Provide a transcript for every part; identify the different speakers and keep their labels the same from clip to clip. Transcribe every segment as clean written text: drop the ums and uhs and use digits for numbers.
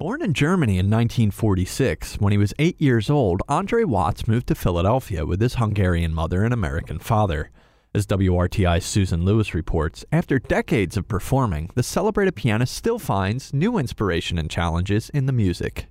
Speaker 1: Born in Germany in 1946, when he was 8 years old, Andre Watts moved to Philadelphia with his Hungarian mother and American father. As WRTI's Susan Lewis reports, after decades of performing, the celebrated pianist still finds new inspiration and challenges in the music.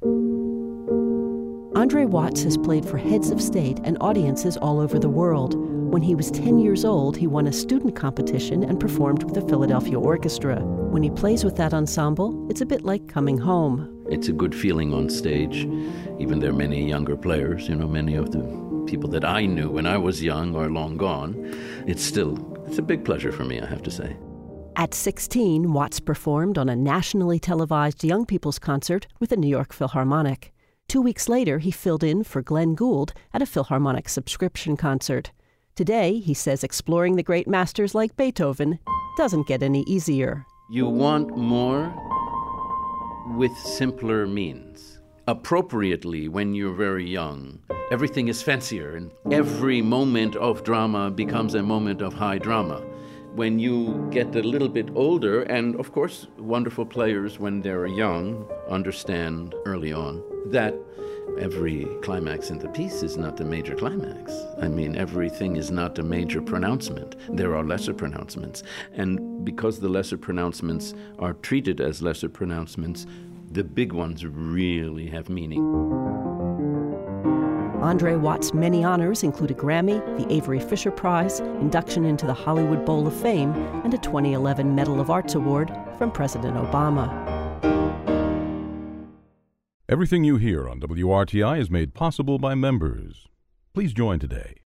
Speaker 2: Andre Watts has played for heads of state and audiences all over the world. When he was 10 years old, he won a student competition and performed with the Philadelphia Orchestra. When he plays with that ensemble, it's a bit like coming home.
Speaker 3: It's a good feeling on stage. Even there are many younger players, many of the people that I knew when I was young are long gone. It's a big pleasure for me, I have to say.
Speaker 2: At 16, Watts performed on a nationally televised young people's concert with the New York Philharmonic. 2 weeks later, he filled in for Glenn Gould at a Philharmonic subscription concert. Today, he says exploring the great masters like Beethoven doesn't get any easier.
Speaker 3: You want more with simpler means. Appropriately, when you're very young, everything is fancier, and every moment of drama becomes a moment of high drama. When you get a little bit older, and of course, wonderful players when they're young understand early on that every climax in the piece is not a major climax. Everything is not a major pronouncement. There are lesser pronouncements. And because the lesser pronouncements are treated as lesser pronouncements, the big ones really have meaning.
Speaker 2: Andre Watts' many honors include a Grammy, the Avery Fisher Prize, induction into the Hollywood Bowl of Fame, and a 2011 Medal of Arts Award from President Obama.
Speaker 4: Everything you hear on WRTI is made possible by members. Please join today.